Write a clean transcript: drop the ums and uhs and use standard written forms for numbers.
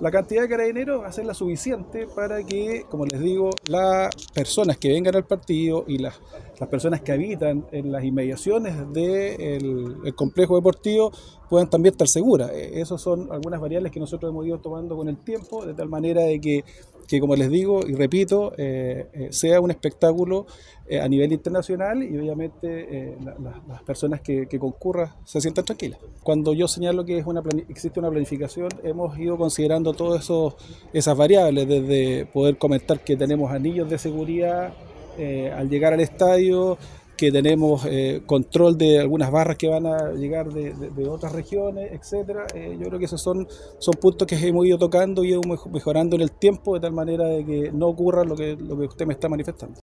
la cantidad de carabineros va a ser la suficiente para que, como les digo, las personas que vengan al partido y las personas que habitan en las inmediaciones del complejo deportivo puedan también estar seguras. Esas son algunas variables que nosotros hemos ido tomando con el tiempo, de tal manera de que como les digo y repito, sea un espectáculo a nivel internacional y obviamente las personas que concurran se sientan tranquilas. Cuando yo señalo que existe una planificación, hemos ido considerando todas esas variables, desde poder comentar que tenemos anillos de seguridad al llegar al estadio, que tenemos control de algunas barras que van a llegar de otras regiones, etcétera. Yo creo que esos son puntos que hemos ido tocando y hemos mejorando en el tiempo, de tal manera de que no ocurra lo que usted me está manifestando.